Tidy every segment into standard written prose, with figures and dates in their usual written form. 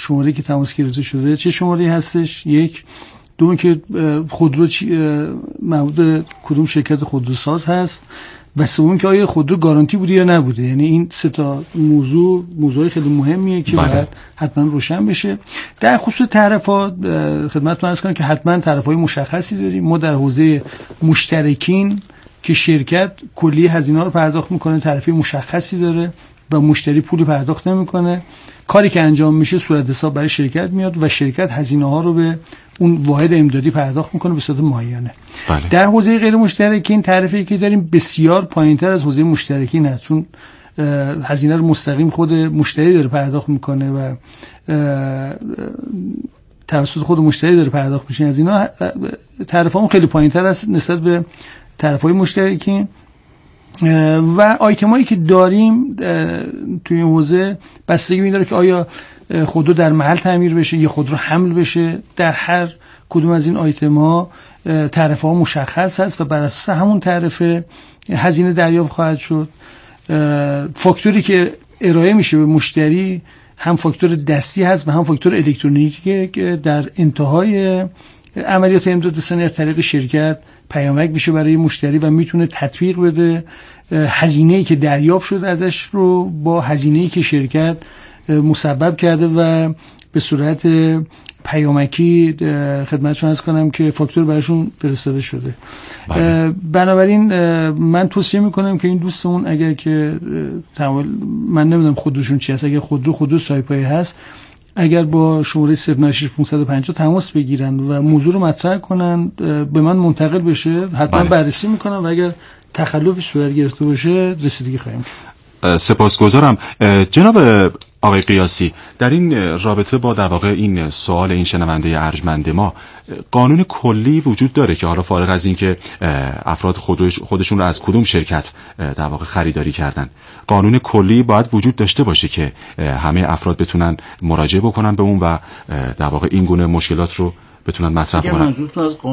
شماره که تماس گرفته شده چه شماره‌ای هستش، یک. دوم که خودرو مربوط کدوم شرکت خودروساز هست، و سوم که آیا خودرو گارانتی بوده یا نبوده. یعنی این سه تا موضوع خیلی مهمیه که باید حتما روشن بشه. در خصوص تعرفات خدمتتون عرض کنم که حتما تعرفه‌های مشخصی داریم. ما در حوزه مشترکین که شرکت کلی هزینه‌ها رو پرداخت میکنه تعرفه مشخصی داره و مشتری پولی پرداخت نمیکنه. کاری که انجام میشه صورت حساب برای شرکت میاد و شرکت هزینه‌ها رو به اون واحد امدادی پرداخت میکنه به صورت معینه. در حوزه غیر مشترکین تعرفه‌ای که داریم بسیار پایین‌تر از حوزه مشترکین هست، چون هزینه رو مستقیم خود مشتری داره پرداخت میکنه و توسط خود مشتری داره پرداخت میشه. از اینا تعرفه‌مون خیلی پایین‌تر است نسبت به تعرفه‌های مشترکین. و آیتمایی که داریم توی این حوزه بستگی می‌داره که آیا خودرو در محل تعمیر بشه یا خودرو حمل بشه. در هر کدوم از این آیتم‌ها تعرفه‌ها مشخص هست و بر اساس همون تعرفه هزینه دریافت خواهد شد. فاکتوری که ارائه میشه به مشتری هم فاکتور دستی هست و هم فاکتور الکترونیکی که در انتهای عملیات امداد رسانی از طریق شرکت پیامک میشه برای مشتری و میتونه تطبیق بده هزینه‌ای که دریافت شده ازش رو با هزینه‌ای که شرکت مسبب کرده و به صورت پیامکی خدمتشون عرض کنم که فاکتور براشون فرستاده شده. بنابراین من توصیه میکنم که این دوستمون اگر که من نمیدونم خودروشون چی هست، اگر خودرو سایپایی هست، اگر با شماره 096 تماس بگیرن و موضوع رو مطرح کنن به من منتقل بشه، حتما بررسی میکنم و اگر تخلفی صورت گرفته باشه رسیدگی خواهیم کرد. سپاسگزارم. جناب آقای قیاسی، در این رابطه با در واقع این سوال این شنونده ارجمند ما، قانون کلی وجود داره که حالا فارغ از این که افراد خودشون رو از کدوم شرکت در واقع خریداری کردن، قانون کلی باید وجود داشته باشه که همه افراد بتونن مراجعه بکنن به اون و در واقع این گونه مشکلات رو بتونن مطرح کنن. منظورتون از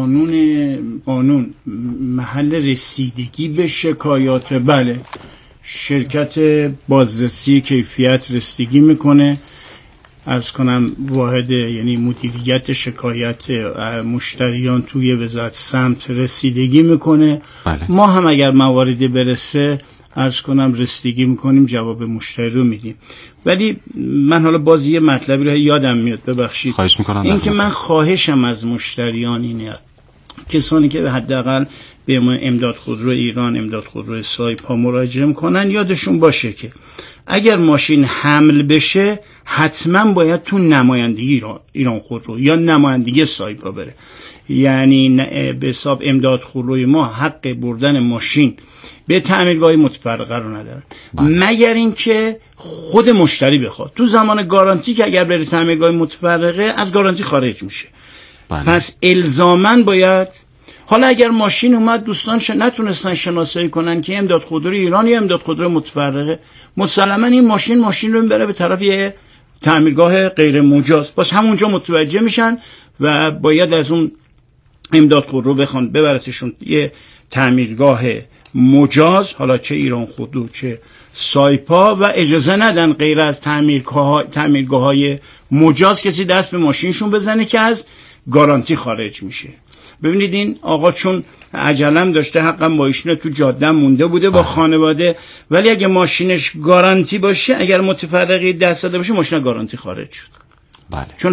قانون محل رسیدگی به شکایات؟ بله، شرکت بازرسی کیفیت رسیدگی میکنه، عرض کنم واحد یعنی مدیریت شکایت مشتریان توی وزارت سمت رسیدگی میکنه. ما هم اگر مواردی برسه عرض کنم رسیدگی میکنیم، جواب مشتری رو میدیم. ولی من حالا باز یه مطلبی رو یادم میاد، ببخشید، خواهش میکنم. این که من خواهشم از مشتریان اینه، کسانی که به حداقل به امداد خودرو ایران، امداد خودرو سایپا مراجعه میکنن، یادشون باشه که اگر ماشین حمل بشه حتما باید تو نمایندگی ایران خودرو یا نمایندگی سایپا بره. یعنی به حساب امداد خودروی ما حق بردن ماشین به تعمیرگاه متفرقه رو ندارن مگر اینکه خود مشتری بخواد. تو زمان گارانتی که اگر بره تعمیرگاه متفرقه از گارانتی خارج میشه. پس الزاماً باید، حالا اگر ماشین اومد دوستان نتونستن شناسایی کنن که امداد خودرو ایران یا امداد خودرو متفرقه، مسلماً این ماشین رو میبره به طرف یه تعمیرگاه غیر مجاز، باز همونجا متوجه میشن و باید از اون امداد خودرو بخوان ببرتشون یه تعمیرگاه مجاز، حالا چه ایران خودرو چه سایپا، و اجازه ندن غیر از تعمیرگاه‌های مجاز کسی دست به ماشینشون بزنه که از گارانتی خارج میشه. ببینید این آقا چون عجلم داشته، حقم با ایشونه تو جاده مونده بوده با خانواده، ولی اگه ماشینش گارانتی باشه، اگر متفرقی دست داده باشه، ماشین گارانتی خارج شد. چون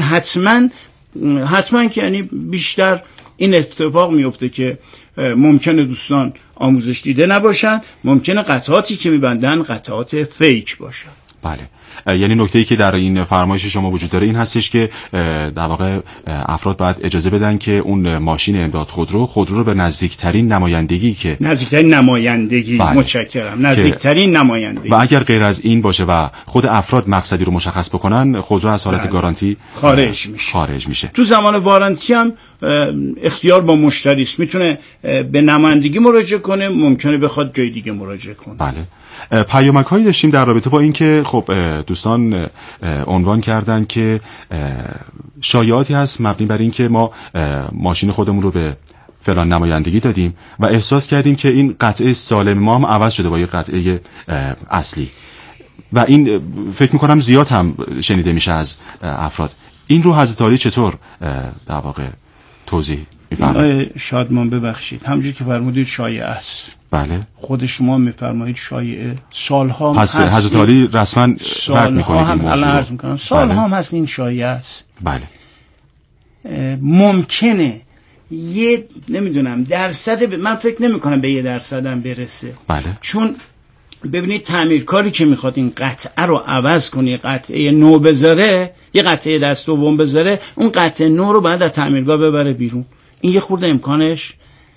حتما که یعنی بیشتر این اتفاق میفته که ممکنه دوستان آموزش دیده نباشن، ممکنه قطعاتی که میبندن قطعات فیک باشن. بله، یعنی نکته‌ای که در این فرمایش شما وجود داره این هستش که در واقع افراد باید اجازه بدن که اون ماشین امداد خودرو رو به نزدیکترین نمایندگی متشکرم، نزدیکترین نمایندگی، و اگر غیر از این باشه و خود افراد مقصدی رو مشخص بکنن، خودرو از حالت گارانتی خارج میشه. تو زمان وارانتی هم اختیار با مشتری است، میتونه به نمایندگی مراجعه کنه، ممکنه بخواد جای دیگه مراجعه کنه. بله. پیامک هایی داشتیم در رابطه با این که خب دوستان عنوان کردن که شایعاتی هست مبنی بر این که ما ماشین خودمون رو به فلان نمایندگی دادیم و احساس کردیم که این قطعه سالم ما هم عوض شده با یه قطعه اصلی. و این فکر میکنم زیاد هم شنیده میشه از افراد. این رو حضرت عالی چطور در واقع توضیح میفرمایید؟ شادمان ببخشید، همونجوری که فرمودید شایعه است. بله. خود شما میفرمایید شایعه، سالها پس حضرت عالی رسما رد میکنید این موضوع. سالها هم هست این شایعه است. بله. ممکنه یه نمیدونم درصد من فکر نمی کنم به 1% هم برسه. بله. چون ببینید تعمیرکاری که میخواد این قطعه رو عوض کنه، یه قطعه نو بذاره، یه قطعه دست دوم بذاره، اون قطعه نو رو بعد از تعمیرگاه ببره بیرون. این یه خورده امکانش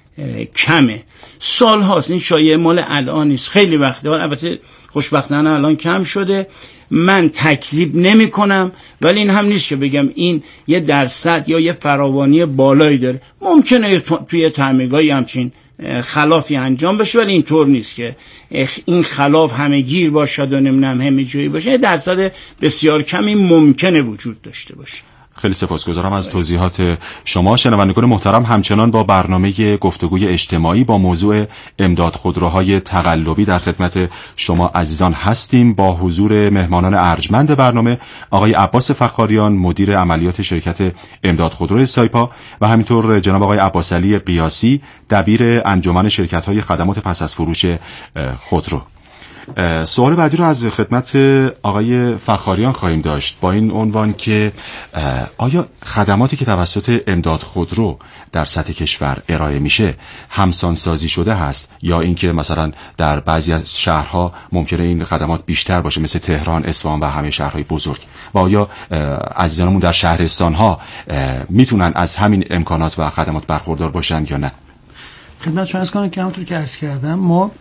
کمه. سال هاست این شایعه، مال الان نیست، خیلی وقته. البته خوشبختانه الان کم شده، من تکذیب نمی کنم، ولی این هم نیست که بگم این 1% یا یه فراوانی بالایی داره. ممکنه توی تعمیرگاهی همچین خلافی انجام بشه، ولی اینطور نیست که این خلاف همه گیر باشد و نمیدونم همه جایی باشه. 1% بسیار کمی ممکنه وجود داشته باشه. خیلی سپاسگزارم از توضیحات شما. شنوندگان محترم، همچنان با برنامه گفتگوی اجتماعی با موضوع امداد خودروهای تقلبی در خدمت شما عزیزان هستیم، با حضور مهمانان ارجمند برنامه آقای عباس فخاریان، مدیر عملیات شرکت امداد خودرو سایپا، و همینطور جناب آقای عباس علی قیاسی، دبیر انجمن شرکت‌های خدمات پس از فروش خودرو. سوال بعدی رو از خدمت آقای فخاریان خواهیم داشت با این عنوان که آیا خدماتی که توسط امداد خودرو در سطح کشور ارائه میشه همسانسازی شده هست، یا اینکه مثلا در بعضی از شهرها ممکنه این خدمات بیشتر باشه مثل تهران، اصفهان و همه شهرهای بزرگ، و آیا عزیزانمون در شهرستانها میتونن از همین امکانات و خدمات برخوردار باشن یا نه؟ خدمتتون عرض کنم که همونطور که عرض کردم، ما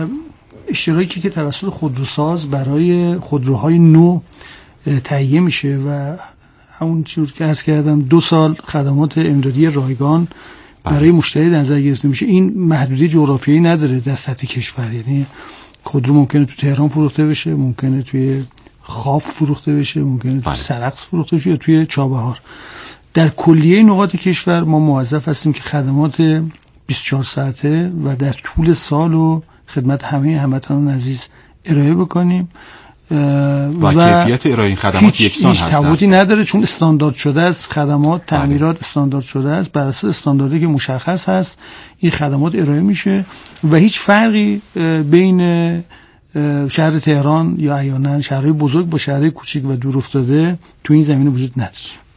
اشتراکی که توسط خودروساز برای خودروهای نو تهیه میشه و همون چیزی که عرض کردم 2 سال خدمات امدادی رایگان برای مشتری در نظر گرفته میشه. این محدودیت جغرافیایی نداره در سطح کشور، یعنی خودرو ممکنه تو تهران فروخته بشه، ممکنه توی خاف فروخته بشه، ممکنه توی سرخس فروخته بشه یا توی چابهار. در کلیه نقاط کشور ما موظف هستیم که خدمات 24 ساعته و در طول سال و خدمت همه هموطنان عزیز ارائه بکنیم و کیفیت ارائه این خدمات یکسان هست. هیچ تفاوتی نداره، چون استاندارد شده است. خدمات تعمیرات استاندارد شده است، بر اساس استانداردی که مشخص هست این خدمات ارائه میشه و هیچ فرقی بین شهر تهران یا احیانا شهرهای بزرگ با شهرهای کوچیک و دور افتاده تو این زمینه وجود نداره.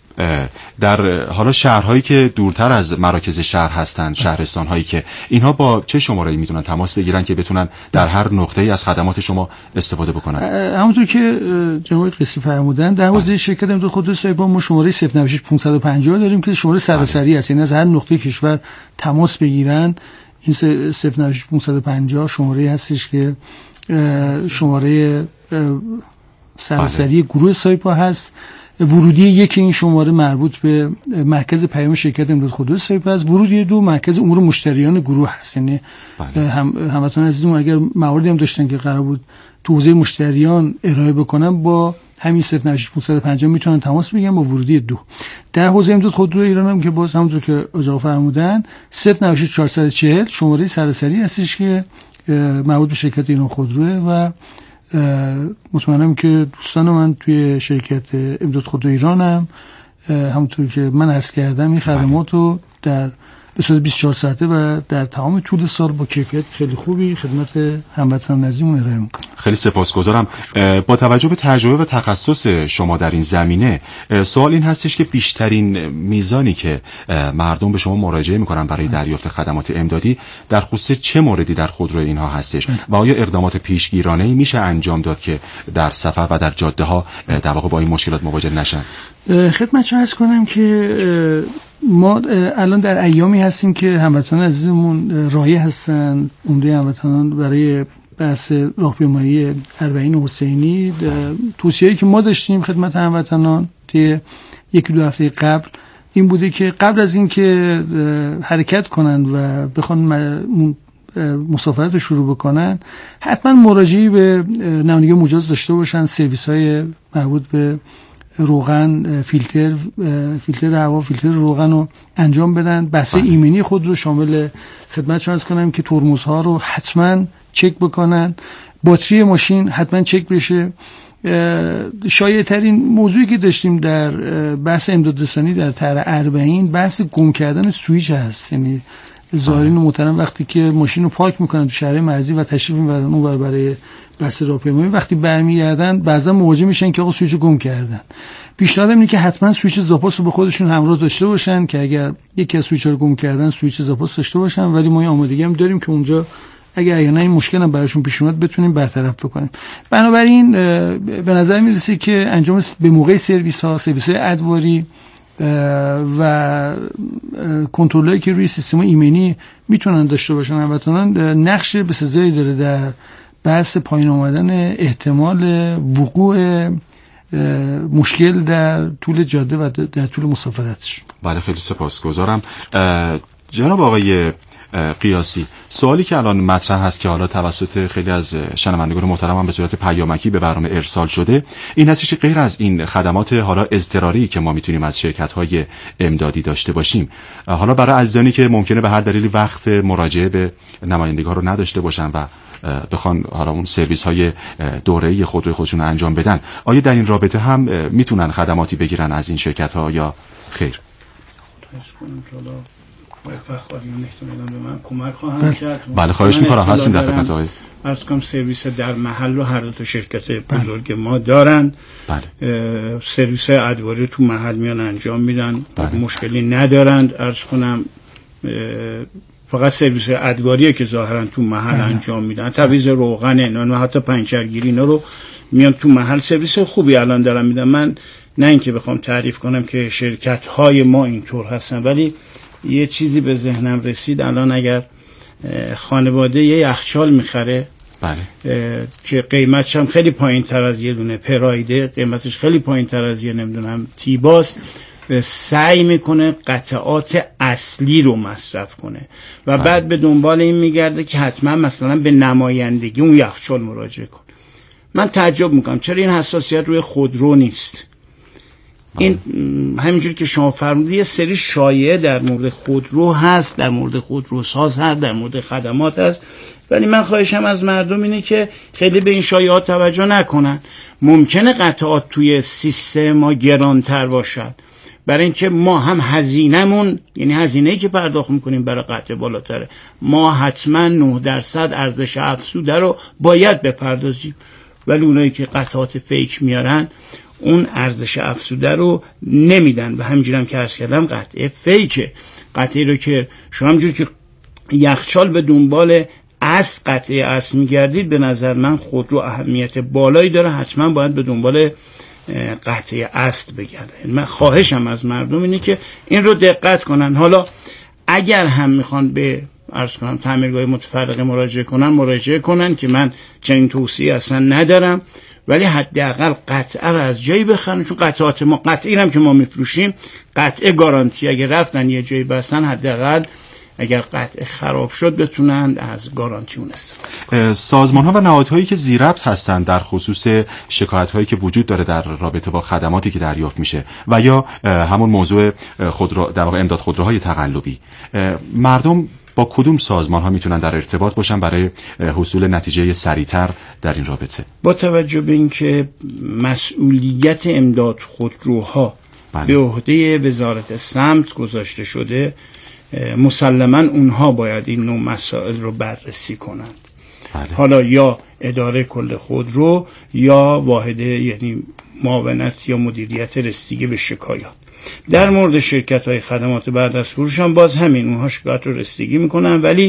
در حالا شهرهایی که دورتر از مراکز شهر هستند، شهرستانهایی که اینها با چه شماره‌ای میتونن تماس بگیرن که بتونن در هر نقطه‌ای از خدمات شما استفاده بکنن؟ همونطور که جناب قیاسی فرمودن، در حوزه شرکت امداد خودرو سایپا ما شماره 096 550 داریم که شماره سراسری است، یعنی از هر نقطه کشور تماس بگیرن. این 096 550 شماره هستش که شماره سراسری گروه سایپا هست. ورودی 1 این شماره مربوط به مرکز پیام شرکت امداد خودرو سایپا است. ورودی 2 مرکز امور مشتریان گروه هست، یعنی هموطنان عزیزمون اگر مواردی هم داشتن که قرار بود تو حوزه مشتریان ارائه بکنن، با همین 096 550 میتونن تماس بگیرن با ورودی 2. در حوزه امداد خودرو ایران هم که باز همونطور که آقا فرمودن 096 440 شماره سراسری هستش که مربوط به شرکت ایران خودروه و مطمئنم که دوستان من توی شرکت امداد خودرو ایران هم همونطور که من عرض کردم این خدمات رو در به صورت 24 ساعته و در تمام طول سال با کیفیت خیلی خوبی خدمت هموطنان عزیزمون ارائه میکنم. خیلی سپاسگزارم. با توجه به تجربه و تخصص شما در این زمینه، سوال این هستش که بیشترین میزانی که مردم به شما مراجعه میکنن برای دریافت خدمات امدادی در خصوص چه موردی در خودرو اینها هستش و آیا اقدامات پیشگیرانه‌ای میشه انجام داد که در سفر و در جاده ها در واقع با این مشکلات مواجه نشن؟ خدمتتون عرض کنم که ما الان در ایامی هستیم که هموطنان عزیزمون راهی هستن، عمده هموطنان برای بحث راهپیمایی اربعین حسینی. توصیه‌ای که ما داشتیم خدمت هموطنان طی 1-2 هفته قبل این بوده که قبل از اینکه حرکت کنن و بخوان مسافرت رو شروع بکنن، حتما مراجعه به نمایندگی مجاز داشته باشن، سرویس‌های مربوط به روغن، فیلتر هوا، فیلتر روغن رو انجام بدن. بحث ایمنی خود رو شامل خدمتشون عرض کنم که ترمزها رو حتما چک بکنن، باتری ماشین حتما چک بشه. شایع ترین موضوعی که داشتیم در بحث امدادرسانی در طرح 40 بحث گم کردن سوئیچ هست. یعنی زائرین محترم وقتی که ماشین رو پارک میکنن تو شهر مرزی و تشریف میبرن اون برای بحث راهپیمایی، وقتی برمیگردن بعضا مواجه میشن که آقا سوئیچ رو گم کردن. پیشنهادم اینه که حتما سوئیچ زاپاس رو به خودشون همراه داشته باشن که اگر یکی از سوئیچ رو گم کردن سوئیچ زاپاس داشته باشن. ولی ما آمادگی هم داریم که اونجا اگر نه این مشکل هم براشون پیش اومد بتونیم برطرف بکنیم. بنابراین به نظر میرسه که انجام به موقع سرویس های ادواری و کنترلایی که روی سیستم ایمنی میتونن داشته باشن هموطنان نقش بسزایی داره در بحث پایین آمدن احتمال وقوع مشکل در طول جاده و در طول مسافرتش. بله خیلی سپاسگزارم. جناب آقای قیاسی، سوالی که الان مطرح هست که حالا توسط خیلی از شنوندگان محترم هم به صورت پیامکی به برنامه ارسال شده این هستش که غیر از این خدمات حالا اضطراری که ما میتونیم از شرکت‌های امدادی داشته باشیم، حالا برای عزیزانی که ممکنه به هر دلیلی وقت مراجعه به نمایندگی‌ها رو نداشته باشن و بخوان حالا اون سرویس‌های دوره‌ای خودشون انجام بدن، آیا در این رابطه هم میتونن خدماتی بگیرن از این شرکت‌ها یا خیر؟ فخاریان احتمالاً به من کمک خواهند کرد. بله خواهش می‌کنم، هستین در خدمت آقای. عرض کنم سرویس در محل رو هر دو تا شرکت بزرگ ما دارن. بله. سرویس ادواری تو محل میان انجام میدن. بله. مشکلی ندارند. عرض کنم فقط سرویس ادواریه که ظاهرا تو محل انجام میدن. تعویض روغن اینا حتی پنچرگیری اینا رو میان تو محل. سرویس خوبی الان دارن میدن. من نه اینکه بخوام تعریف کنم که شرکت‌های ما اینطور هستن، ولی یه چیزی به ذهنم رسید الان اگر خانواده یه یخچال میخره، بله، که قیمتش هم خیلی پایین تر از یه دونه پرایده، قیمتش خیلی پایین تر از یه نمیدونم تیباس، سعی میکنه قطعات اصلی رو مصرف کنه و بعد به دنبال این میگرده که حتما مثلا به نمایندگی اون یخچال مراجعه کن. من تعجب میکنم چرا این حساسیت روی خودرو نیست. این همینجوری که شما فرمودید یه سری شایعه در مورد خودرو هست، در مورد خودروساز هست، در مورد خدمات هست، ولی من خواهشم از مردم اینه که خیلی به این شایعات توجه نکنن. ممکنه قطعات توی سیستم ما گرانتر باشد، برای اینکه ما هم هزینه‌مون، یعنی هزینه‌ای که پرداخت میکنیم برای قطعه بالاتره، ما حتما 9% ارزش افزوده رو باید بپردازیم، ولی اونایی که قطعات فیک میارن اون ارزش افزوده رو نمیدن و همینجوری هم که عرض کردم قطعه فیکه. قطعه رو که شما همینجوری که یخچال به دنبال اصل قطعه اصل میگردید، به نظر من خودرو اهمیت بالایی داره، حتما باید به دنبال قطعه اصل بگردن. من خواهشم از مردم اینه که این رو دقت کنن. حالا اگر هم میخوان به عرض کنم تعمیرگاه متفرقه مراجعه کنن که من چنین توصیه اصلا ندارم، ولی حداقل قطعه رو از جایی بخرن، چون قطعات ما قطعی هم که ما میفروشیم قطعه گارانتی، اگه رفتن یه جایی بستن حداقل اگر قطعه خراب شد بتونن از گارانتی اون استفاده. سازمان‌ها و نهادهایی که ذی‌ربط هستند در خصوص شکایت‌هایی که وجود داره در رابطه با خدماتی که دریافت میشه و یا همون موضوع خودرو در واقع امداد خودروهای تقلبی، مردم با کدوم سازمان‌ها میتونن در ارتباط باشن برای حصول نتیجه سریعتر در این رابطه؟ با توجه به اینکه مسئولیت امداد خودروها به عهده وزارت سمت گذاشته شده، مسلماً اونها باید این نوع مسائل رو بررسی کنند. حالا یا اداره کل خودرو یا واحده، یعنی معاونت یا مدیریت رسیدگی به شکایات. در مورد شرکت‌های خدمات بعد از فروش هم باز همین، اونها شکایت رو رسیدگی میکنن، ولی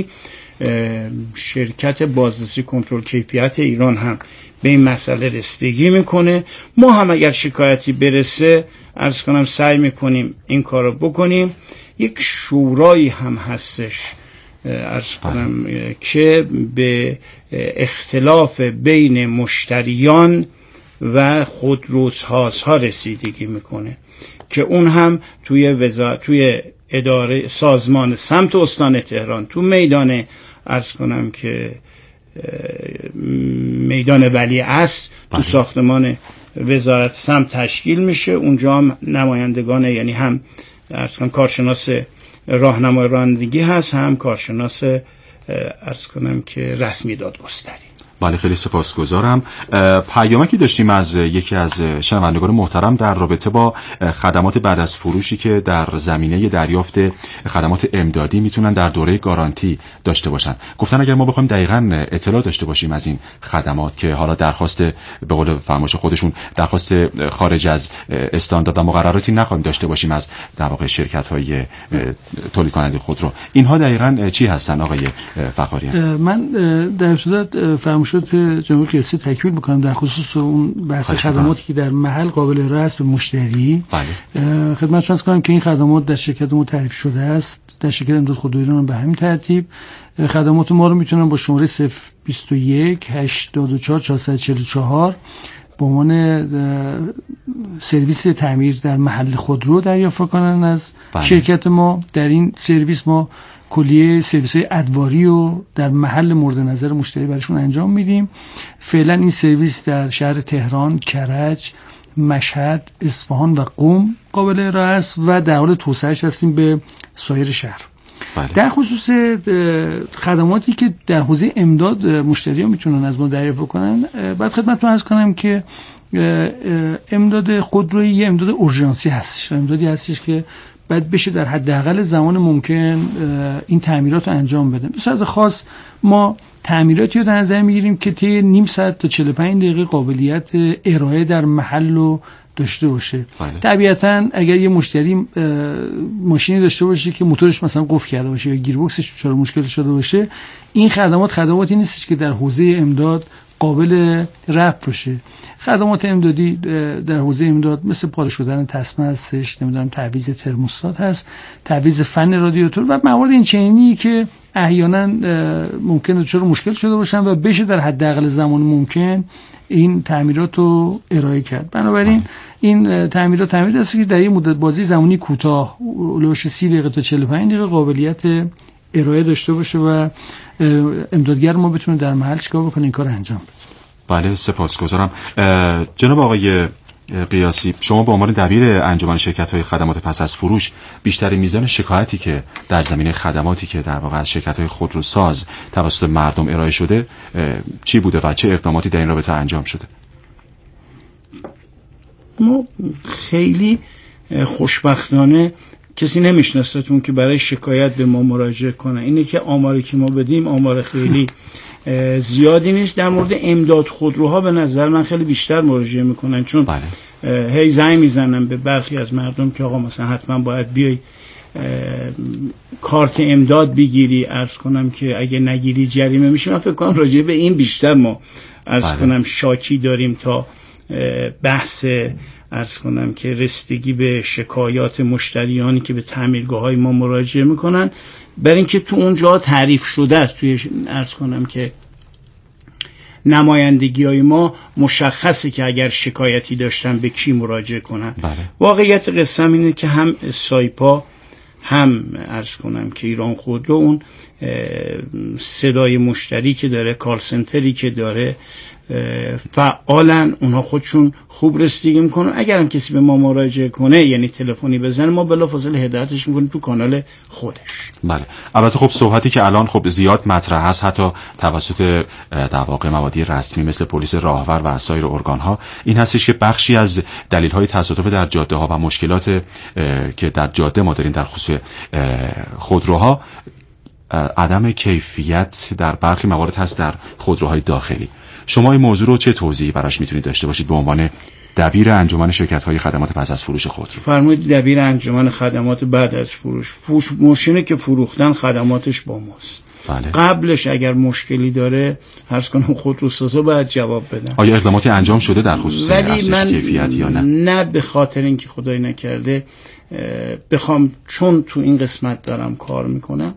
شرکت بازرسی کنترل کیفیت ایران هم به این مسئله رسیدگی میکنه. ما هم اگر شکایتی برسه عرض کنم سعی میکنیم این کار رو بکنیم. یک شورایی هم هستش عرض کنم که به اختلاف بین مشتریان و خودروسازها رسیدگی میکنه که اون هم توی اداره سازمان سمت استان تهران تو میدان عرض کنم که میدان ولیعصر تو ساختمان وزارت سمت تشکیل میشه. اونجا هم نمایندگان، یعنی هم عرض کنم کارشناس راهنمای رانندگی هست، هم کارشناس عرض کنم که رسمی دادگستری. بله خیلی سپاسگزارم. پیامکی داشتیم از یکی از شنوندگان محترم در رابطه با خدمات بعد از فروشی که در زمینه دریافت خدمات امدادی میتونن در دوره گارانتی داشته باشن. گفتن اگر ما بخوایم دقیقاً اطلاع داشته باشیم از این خدمات که حالا درخواست به قول فرمایش خودشون درخواست خارج از استاندارد و مقرراتی نخوایم داشته باشیم از در واقع شرکت‌های تولید کننده خودرو، اینها دقیقاً چی هستن آقای فخاریان؟ من در ابتدا شد جناب قیاسی تکمیل بکنم در خصوص اون بحث خدماتی که در محل قابل ارائه است به مشتری. خدمتتون عرض کنم که این خدمات در شرکت ما تعریف شده است، در شرکت امداد خودرو ایران به همین ترتیب. خدمات ما رو میتونن با شماره 021 84 444 به عنوان سرویس تعمیر در محل خودرو دریافت کنن از شرکت ما. در این سرویس ما کلیه سرویس‌های ادواری رو در محل مورد نظر مشتری براشون انجام میدیم. فعلا این سرویس در شهر تهران، کرج، مشهد، اصفهان و قم قابل ارائه است و در حال توسعه‌اش هستیم به سایر شهر. در خصوص خدماتی که در حوزه امداد مشتریان میتونن از ما دریافت کنن، بعد خدمتتون عرض کنم که امداد خودرویی یه امداد اورژانسی هستش، امدادی هستش که باید بشه در حداقل زمان ممکن این تعمیرات رو انجام بده. به صورت خاص ما تعمیراتی رو در نظر میگیریم که طی نیم ساعت تا 45 دقیقه قابلیت ارائه در محل رو داشته باشه. طبیعتاً اگر یه مشتری ماشینی داشته باشه که موتورش مثلا قفل کرده باشه یا گیربکسش دچار مشکل شده باشه، این خدماتی نیستش که در حوزه امداد قابل رفع باشه. خدمات امدادی در حوزه امداد مثل پاره شدن تسمه هستش، نمیدونم تعویض ترموستات هست، تعویض فن رادیاتور و موارد این چنینی که احیانا ممکنه دچار مشکل شده باشن و بشه در حداقل زمان ممکن این تعمیرات رو ارائه کرد. بنابراین این تعمیرات هست که در یک مدت بازی زمانی کوتاه، اولش 30 دقیقه تا 45 دقیقه قابلیت ارائه داشته باشه و امدادگر ما بتونه در محل چیکار بکنه این کار انجام بده. بله سپاسگزارم. جناب آقای قیاسی، شما به عنوان دبیر انجمن شرکت‌های خدمات پس از فروش بیشترین میزان شکایتی که در زمینه خدماتی که در واقع از شرکت‌های خودروساز توسط مردم ارائه شده چی بوده و چه اقداماتی در این رابطه انجام شده؟ ما خیلی خوشبختانه کسی نمیشناستتون که برای شکایت به ما مراجعه کنه. اینه که آماری که ما بدیم آمار خیلی زیادی نیست. در مورد امداد خودروها به نظر من خیلی بیشتر مراجعه میکنن، چون هی زنگ میزنن به برخی از مردم که آقا مثلا حتما باید بیای کارت امداد بگیری، عرض کنم که اگه نگیری جریمه میشه. من فکر کنم راجع به این بیشتر ما عرض کنم شاکی داریم تا بحث عرض کنم که رسیدگی به شکایات مشتریانی که به تعمیرگاه‌های ما مراجعه میکنن، برای اینکه تو اونجا تعریف شده است، توی عرض کنم که نمایندگی‌های ما مشخصه که اگر شکایتی داشتن به کی مراجعه کنن. واقعیت قصه اینه که هم سایپا هم عرض کنم که ایران خودرو اون صدای مشتری که داره، کال سنتری که داره، فعالن، اونها خودشون خوب رسیدگی میکنن. اگر هم کسی به ما مراجعه کنه یعنی تلفنی بزنه، ما بلافاصله هدایتش میکنیم تو کانال خودش. بله. البته خب صحبتی که الان خب زیاد مطرح هست حتی توسط در واقع موادی رسمی مثل پلیس راهور و سایر ارگان‌ها، این هستش که بخشی از دلایل تصادف در جاده‌ها و مشکلات که در جاده ما داریم در خصوص خودروها عدم کیفیت در برخی موارد هست در خودروهای داخلی. شما این موضوع رو چه توضیحی براش میتونید داشته باشید به عنوان دبیر انجمن شرکت‌های خدمات پس از فروش خودرو؟ فرمودید دبیر انجمن خدمات بعد از فروش. ماشینی که فروختن خدماتش با ماست. بله. قبلش اگر مشکلی داره فرض کنم خودروسازا باید جواب بدن. آیا اقداماتی انجام شده در خصوص افزایش کیفیت یا نه؟ نه، به خاطر اینکه خدای نکرده بخوام، چون تو این قسمت دارم کار میکنم،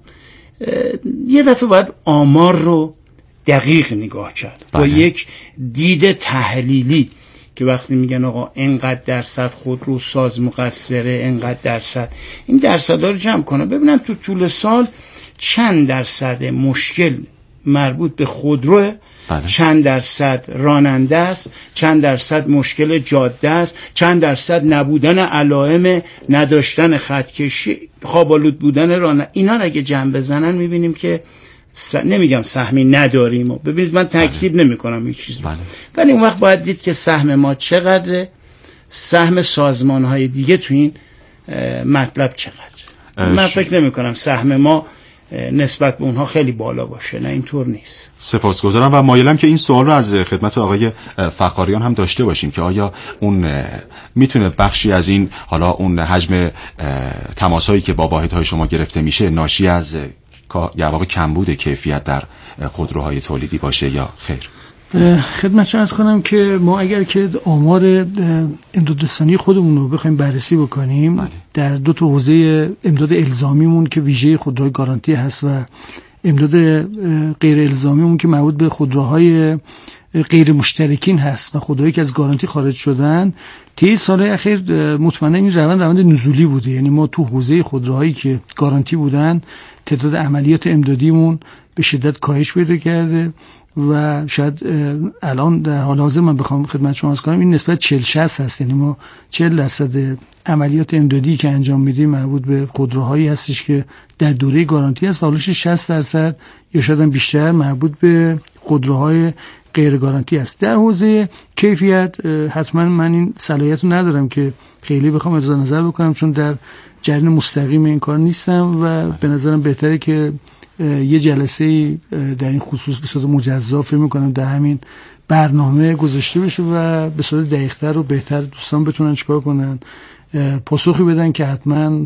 یه دفعه باید آمار رو دقیق نگاه کرد با یک دید تحلیلی که وقتی میگن آقا اینقدر درصد خودرو ساز مقصره، اینقدر درصد، این درصدها رو جمع کنه ببینم تو طول سال چند درصد مشکل مربوط به خودروه، چند درصد راننده است، چند درصد مشکل جاده است، چند درصد نبودن علائم، نداشتن خطکشی، خواب‌آلود بودن راننده. اینا رو اگه جمع بزنن میبینیم که نمیگم سهمی نداریم. ببینید من تکذیب نمی‌کنم این چیز رو، ولی اون وقت باید دید که سهم ما چقدره، سهم سازمان‌های دیگه تو این مطلب چقدر. من فکر نمی‌کنم سهم ما نسبت به اونها خیلی بالا باشه، نه اینطور نیست. سپاسگزارم و مایلم که این سوال رو از خدمت آقای فخاریان هم داشته باشیم که آیا اون میتونه بخشی از این حالا اون حجم تماسایی که با واحدهای شما گرفته میشه ناشی از یا واقع کمبود کیفیت در خودروهای تولیدی باشه یا خیر؟ خدمتشون عرض کنم که ما اگر که آمار امدادرسانی خودمون رو بخوایم بررسی بکنیم در دو تا حوزه امداد الزامیمون که ویژه خودروهای گارانتی هست و امداد غیر الزامیمون که مربوط به خودروهای غیر مشترکین هست و خودروهایی که از گارانتی خارج شدن، طی سالهای اخیر مطمئنا این روند نزولی بوده. یعنی ما تو حوزه خودروهایی که گارانتی بودن تعداد عملیات امدادیمون به شدت کاهش پیدا کرده و شاید الان در حال حاضر من بخوام خدمت شما عرض کنم این نسبت 40-60 هست. یعنی ما 40% عملیات امدادی که انجام میدیم مربوط به خودروهایی هستش که در دوره گارانتی هست و حالش 60% یا شاید هم بیشتر مربوط به خودروهای غیر گارانتی است. در حوزه کیفیت حتما من این صلاحیت رو ندارم که خیلی بخوام ابراز نظر بکنم، چون در جریان مستقیم این کار نیستم و به نظرم بهتره که یه جلسه در این خصوص به صورت مجزا فکر می‌کنم در همین برنامه گذاشته بشه و به صورت دقیق‌تر و بهتر دوستان بتونن چیکار کنن، پاسخی بدن که حتما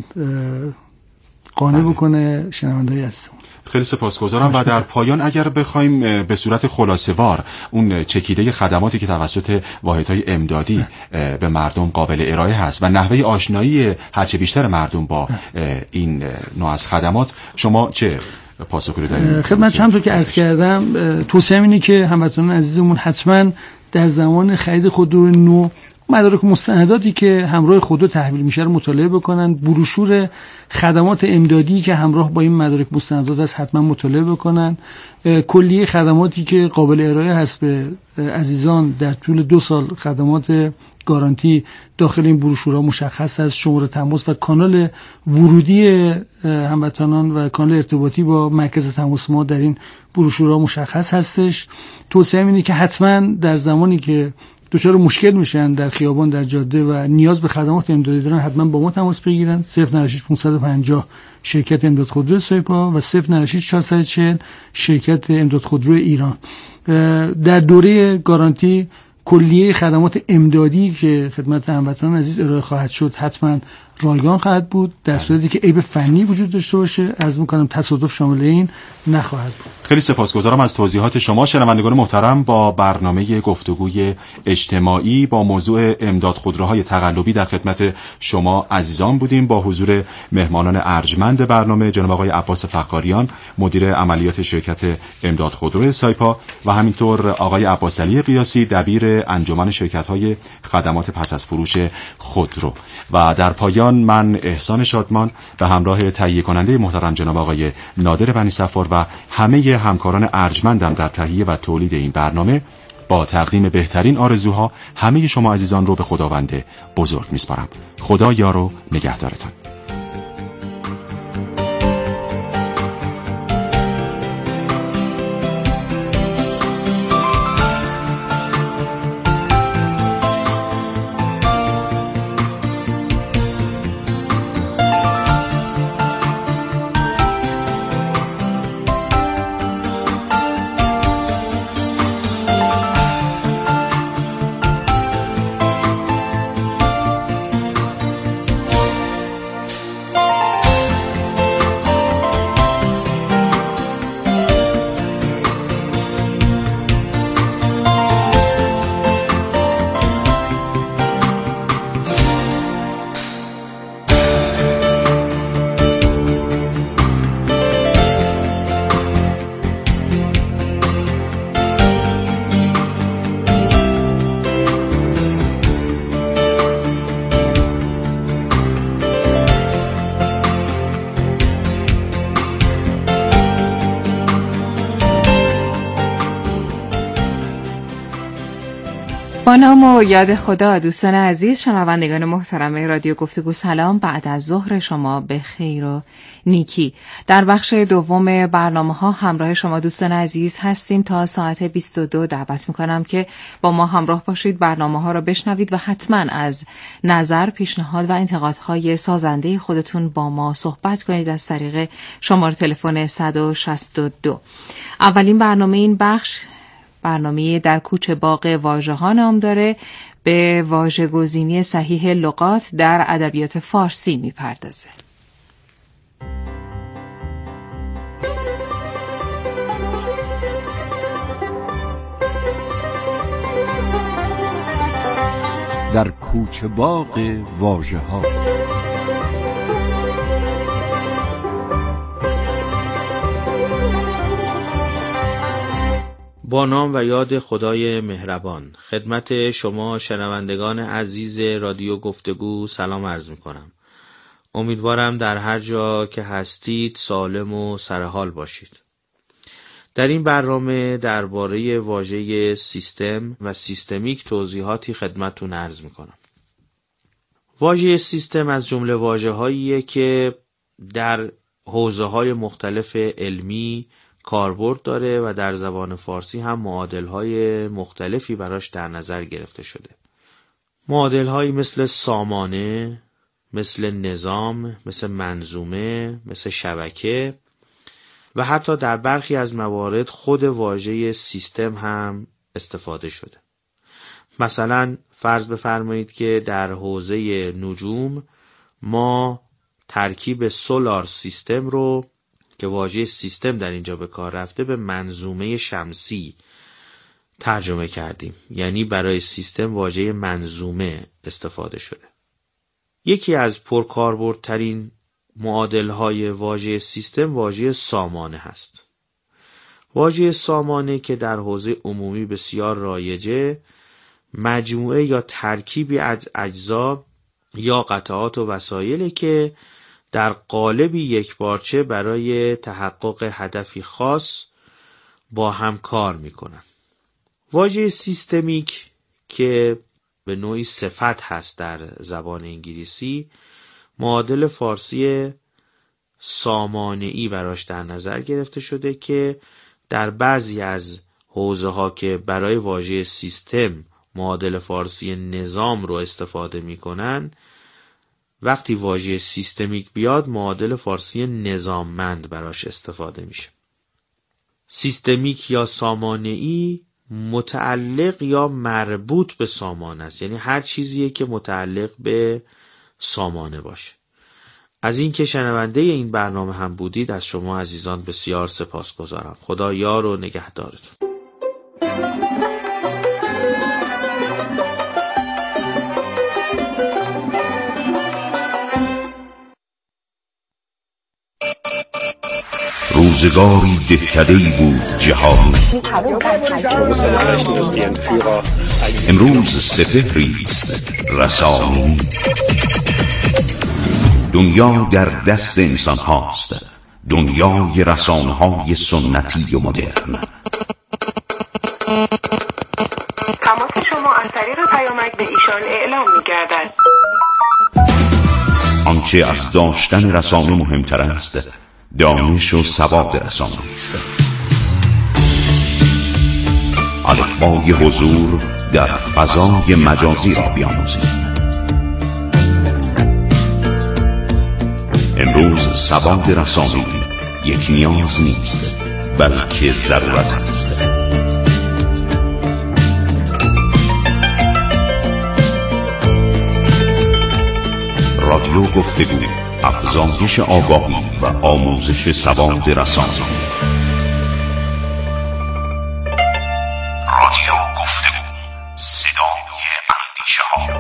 قانع بکنه شنونده‌های عزیزمون. خیلی سپاسگزارم و در پایان اگر بخوایم به صورت خلاصه‌وار اون چکیده خدماتی که توسط واحدهای امدادی به مردم قابل ارائه هست و نحوه آشنایی هرچه بیشتر مردم با این نوع از خدمات، شما چه پاسخی رو دارید؟ خدمت همونطور که عرض کردم توصیه‌ام اینه که هموطنان عزیزمون حتما در زمان خرید خودرو نو مدارک مستنداتی که همراه خودرو تحویل میشه رو مطالعه بکنن، بروشور خدمات امدادی که همراه با این مدارک مستندات هست حتما مطالعه بکنن، کلیه خدماتی که قابل ارائه هست به عزیزان در طول 2 سال خدمات گارانتی داخل این بروشورها مشخص است، شماره تماس و کانال ورودی هموطنان و کانال ارتباطی با مرکز تماس ما در این بروشورها مشخص هستش. توصیه‌ام اینه که حتما در زمانی که دچار مشکل میشن در خیابان، در جاده و نیاز به خدمات امدادی دارن حتما با ما تماس بگیرن. 096 550 شرکت امداد خودرو سایپا و 096 440 شرکت امداد خودرو ایران. در دوره گارانتی کلیه خدمات امدادی که خدمت هموطنان عزیز ارائه خواهد شد حتما رایگان خواهد بود، در صورتی که عیب فنی وجود داشته باشه عرض می‌کنم تصادف شامل این نخواهد بود. خیلی سپاسگزارم از توضیحات شما. شنوندگان محترم، با برنامه گفتگوی اجتماعی با موضوع امداد خودروهای تقلبی در خدمت شما عزیزان بودیم با حضور مهمانان ارجمند برنامه جناب آقای عباس فخاریان، مدیر عملیات شرکت امداد خودرو سایپا و همینطور آقای عباس علی قیاسی، دبیر انجمن شرکت‌های خدمات پس از فروش خودرو. و در پایان من احسان شادمان به همراه تهیه کننده محترم جناب آقای نادر بنی صفار و همه همکاران ارجمندم در تهیه و تولید این برنامه با تقدیم بهترین آرزوها همه شما عزیزان رو به خداوند بزرگ میسپارم. خدا یار و نگهدارتان. با نام و یاد خدا. دوستان عزیز، شنوندگان محترم رادیو گفتگو، سلام. بعد از ظهر شما به خیر و نیکی. در بخش دوم برنامه‌ها همراه شما دوستان عزیز هستیم تا ساعت 22. دعوت می‌کنم که با ما همراه باشید، برنامه‌ها را بشنوید و حتما از نظر، پیشنهاد و انتقادهای سازنده خودتون با ما صحبت کنید از طریق شماره تلفن 162. اولین برنامه این بخش برنامه در کوچ باغ واژه‌ها نام داره. به واژه‌گزینی صحیح لغات در ادبیات فارسی میپردازه. در کوچ باغ واژه‌ها. با نام و یاد خدای مهربان، خدمت شما شنوندگان عزیز رادیو گفتگو سلام عرض می‌کنم. امیدوارم در هر جا که هستید سالم و سرحال باشید. در این برنامه درباره واژه سیستم و سیستمیک توضیحاتی خدمتتون عرض می‌کنم. واژه سیستم از جمله واژه‌هاییه که در حوزه‌های مختلف علمی کاربرد داره و در زبان فارسی هم معادل‌های مختلفی براش در نظر گرفته شده. معادل‌هایی مثل سامانه، مثل نظام، مثل منظومه، مثل شبکه و حتی در برخی از موارد خود واژه سیستم هم استفاده شده. مثلا فرض بفرمایید که در حوزه نجوم ما ترکیب سولار سیستم رو که واژه سیستم در اینجا به کار رفته به منظومه شمسی ترجمه کردیم، یعنی برای سیستم واژه منظومه استفاده شده. یکی از پرکاربردترین معادل‌های واژه سیستم واژه سامانه هست. واژه سامانه که در حوزه عمومی بسیار رایجه، مجموعه یا ترکیبی از اجزا یا قطعات و وسایلی که در قالبی یکپارچه برای تحقق هدفی خاص با هم کار میکنن. واژه سیستمیک که به نوعی صفت هست در زبان انگلیسی، معادل فارسی سامانه‌ای براش در نظر گرفته شده که در بعضی از حوزه ها که برای واژه سیستم معادل فارسی نظام رو استفاده میکنن، وقتی واژه سیستمیک بیاد معادل فارسی نظاممند براش استفاده میشه. سیستمیک یا سامانه‌ای متعلق یا مربوط به سامانه است، یعنی هر چیزیه که متعلق به سامانه باشه. از این که شنونده این برنامه هم بودید از شما عزیزان بسیار سپاسگزارم. خدا یار و نگهدارتون. روزگاری دهکده‌ای بود جهانی، امروز سپهری است رسانی. دنیا در دست انسان هاست، دنیای رسانه های سنتی و مدرن. تماس شما از طریق پیامک به ایشان اعلام می‌گردد. آنچه از داشتن رسانه مهمتر است دانش و سواد رسانه است. الفبای حضور در فضای مجازی را بیاموزید. امروز سواد رسانه‌ای یک نیاز نیست بلکه ضرورت است. رادیو گفتگو، افزایش آگاهی و آموزش سواد رسانه‌ای. رادیو گفتگو، صدای اندیشه‌ها.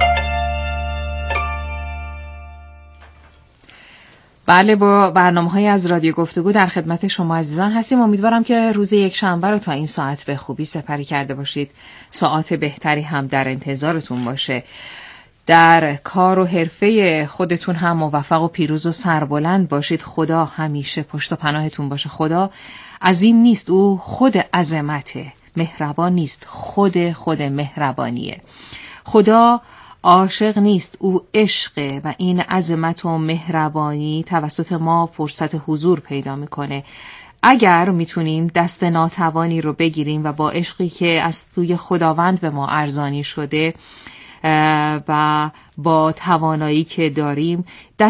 بله، با برنامه‌های از رادیو گفتگو در خدمت شما عزیزان هستیم. امیدوارم که روز یک شنبه رو تا این ساعت به خوبی سپری کرده باشید. ساعت بهتری هم در انتظارتون باشه. در کار و حرفه خودتون هم موفق و پیروز و سربلند باشید. خدا همیشه پشت و پناهتون باشه. خدا عظیم نیست، او خود عظمته. مهربان نیست، خود مهربانیه. خدا عاشق نیست، او عشقه و این عظمت و مهربانی توسط ما فرصت حضور پیدا میکنه. اگر میتونیم دست ناتوانی رو بگیریم و با عشقی که از سوی خداوند به ما ارزانی شده و با توانایی که داریم